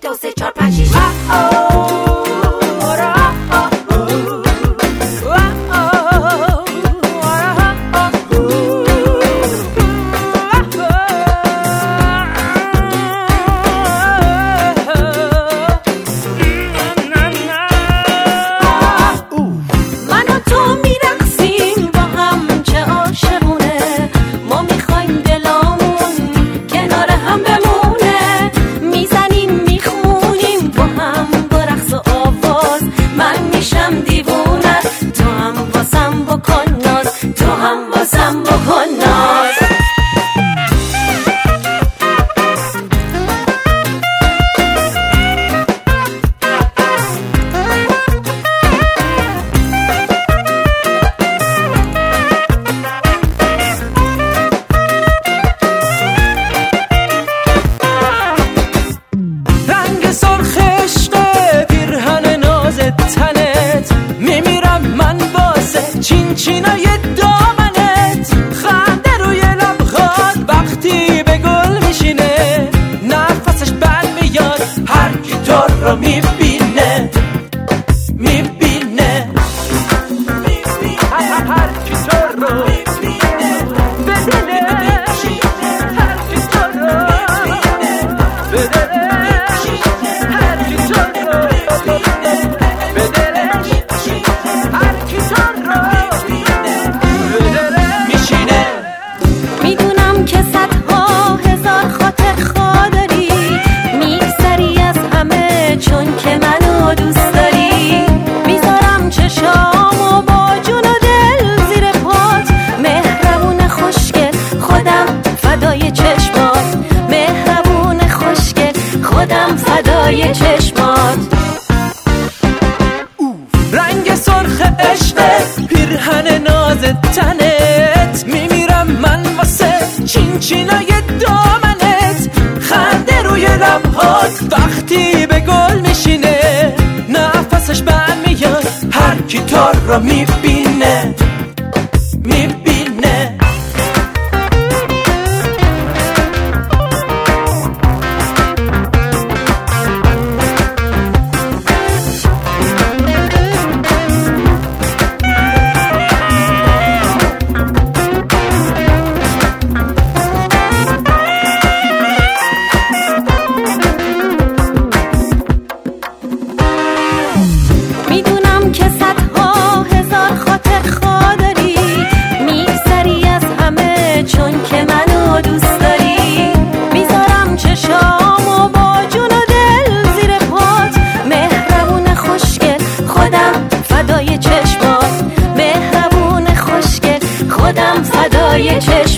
2 3 4 5 6 چینای دامنت خنده روی لبخات وقتی به گل میشینه نفسش بند میاد هر کی تو رو میبینه میبینه هر کی تو رو میبینه به دلش هر کی تو رو به دلش هر کی تو رو به دلش هر کی تو رو فدای چشمات رنگ سرخ عشق پیرهن ناز تنت میمیرم من واسه چینای دامنت خنده روی لبهات وقتی به گل میشینه نفسش بند میاد هر کی تو رو میبینه میبینه فدای چشم